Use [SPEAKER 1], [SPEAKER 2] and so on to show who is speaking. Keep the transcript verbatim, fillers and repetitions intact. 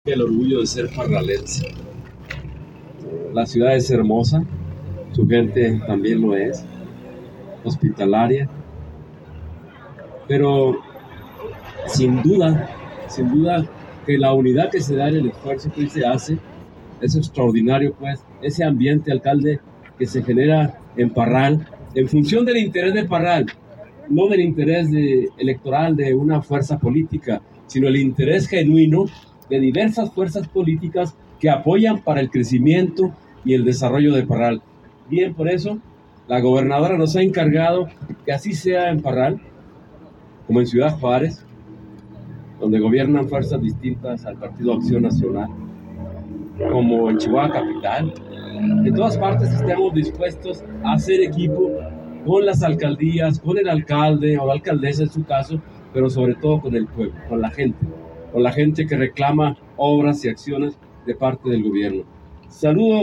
[SPEAKER 1] El orgullo de ser parralense. La ciudad es hermosa, su gente también lo es, hospitalaria, pero sin duda, sin duda que la unidad que se da en el esfuerzo que se hace es extraordinario, pues, ese ambiente, alcalde, que se genera en Parral, en función del interés de Parral, no del interés de, electoral de una fuerza política, sino el interés genuino de diversas fuerzas políticas que apoyan para el crecimiento y el desarrollo de Parral. Bien, por eso, la gobernadora nos ha encargado que así sea en Parral, como en Ciudad Juárez, donde gobiernan fuerzas distintas al Partido Acción Nacional, como en Chihuahua Capital. En todas partes estemos dispuestos a hacer equipo con las alcaldías, con el alcalde o la alcaldesa en su caso, pero sobre todo con el pueblo, con la gente, con la gente que reclama obras y acciones de parte del gobierno. Saludo